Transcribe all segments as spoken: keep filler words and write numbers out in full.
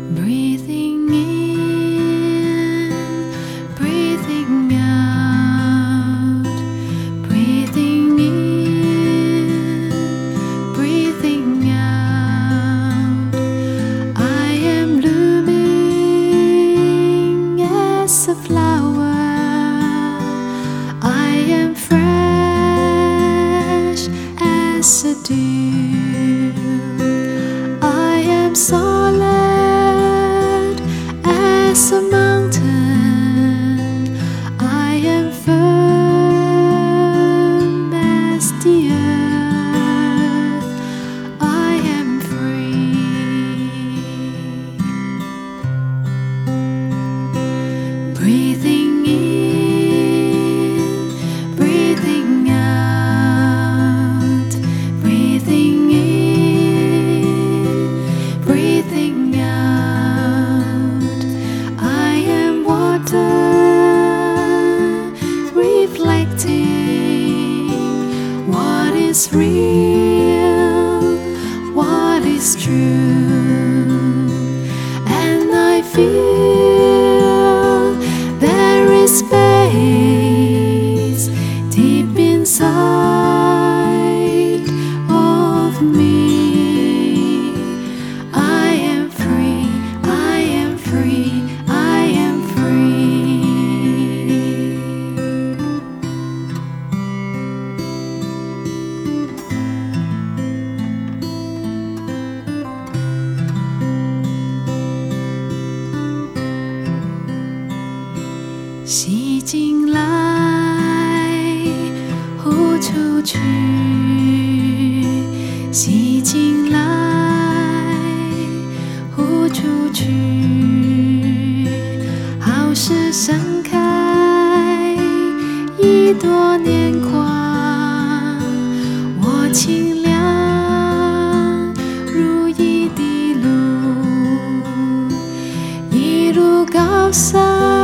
Breathing in, breathing out, breathing in, breathing out. I am blooming as a flower. I am fresh as a dew. I am solid as a mountain. I am firm as the earth. I am free. Breathing in, breathing out, breathing in, breathing out. I am water reflecting what is real, what is true, and I feel there is space deep inside of me. I am free, I am free, I am free.吸进来，呼出去，吸进来，呼出去，好似盛开一朵年华。我清凉如一滴露，一路高山，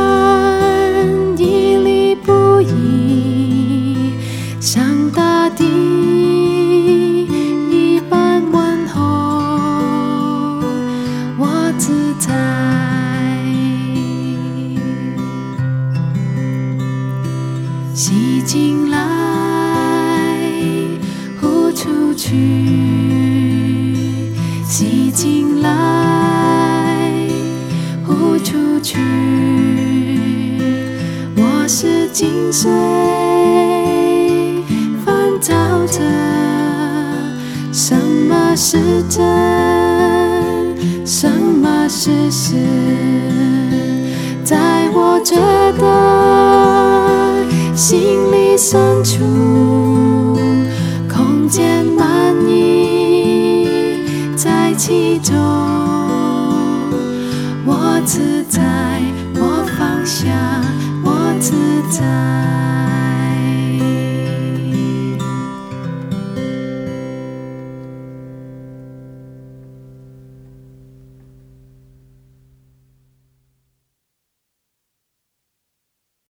屹立不移，像大地一般问候。我自在，吸进来，呼出去，吸进来，呼出去。我是金水翻搅着，什么是真，什么是实，在我觉得心里深处，空间满溢在其中。我自在，我放下，我自在。